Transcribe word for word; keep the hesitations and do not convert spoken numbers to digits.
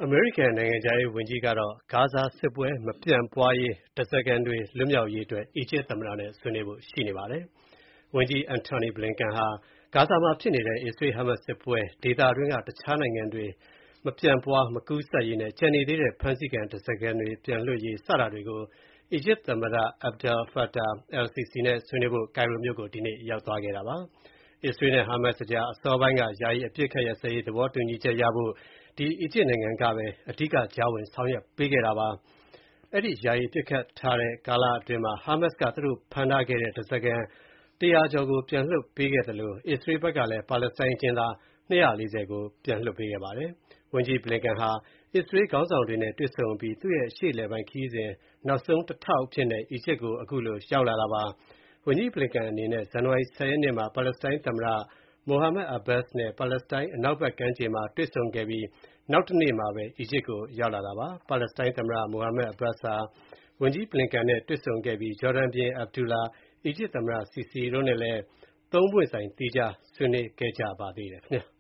အမေရိကန်နိုင်ငံခြားရေးဝန်ကြီးကတော့ဂါဇာစစ်ပွဲမပြန့်ပွားရေးဓားစာခံတွေလွတ်မြောက်ရေးအတွက်အီဂျစ်သမ္မတနဲ့ဆွေးနွေးဖို့ရှိနေပါတယ်။ဝန်ကြီး Antony Blinken ဟာဂါဇာမှာဖြစ်နေတဲ့ အစ္စရေး-ဟာမတ်စ်စစ်ပွဲဒေသတွင်းကတခြားနိုင်ငံတွေမပြန့်ပွားမကူးစက်ရေးနဲ့ကျန်နေသေးတဲ့ဖမ်းဆီးခံဓားစာခံတွေပြန်လွှတ်ရေးစတာတွေကိုအီဂျစ်သမ္မတ Abdel Fattah el-Sisi နဲ့ဆွေးနွေးဖို့ကိုင်ရိုမြို့ကိုဒီနေ့ရောက်သွားခဲ့တာပါ။အစ္စရေးနဲ့ဟာမတ်စ်ကြားအစောပိုင်းကယာယီအပစ်အခတ်ရပ်စဲရေးသဘောတူညီချက်ရဖို့ဒီအီဂျစ်နိုင်ငံကပဲအဓိကကြားဝင်ဆောင်ရွက်ပေးခဲ့တာပါ။အဲ့ဒီယာယီပစ်ခတ်ထားတဲ့ကာလအတွင်းမှာဟာမတ်စ်ကသူတို့ဖမ်းထားခဲ့တဲ့ဓားစာခံတရာကျော်ကိုပြန်လွှတ်ပေးခဲ့သလိုအစ္စရေးဘက်ကလည်းပါလက်စတိုင်းအကျဉ်းသား၂၄၀ကိုပြန်လွှတ်ပေးခဲ့ပါတယ်။ဝန်ကြီး Blinken ဟာအစ္စရေးခေါင်းဆောင်တွေနဲ့တွေ့ဆုံအပြီးသူ့ရဲ့အရှေ့အလယ်ပိုင်းခရီးစဉ်နောက်ဆုံးတထောက်အဖြစ်နဲ့အီဂျစ်ကိုအခုလိုရောက်လာတာပါ။ဝန်ကြီး Blinken အနေနဲ့ဇန်နဝါရီ၁၀ရက်နေ့မှာပါလက်စတိုင်းသမ္မတ Mahmoud Abbas နဲ့ပါလက်စတိုင်းအနောက်ဘက်ကမ်းခြေမှာတွေ့ဆုံခဲ့ပြီးနောက်တနေ့မှာပဲအီဂျစ်ကိုရောက်လာတာပါ။ပါလက်စတိုင်းသမ္မတ Mahmoud Abbas ဟာဝန်ကြီး Blinken နဲ့တွေ့ဆုံခဲ့ပြီးဂျော်ဒန်ဘုရင် Abdullah ၊အီဂျစ်သမ္မတ Sisi တို့နဲ့လည်းသုံးပွင့်ဆိုင်သီးခြားဆွေးနွေးခဲ့ကြပါသေးတယ်ခင်ဗျာ။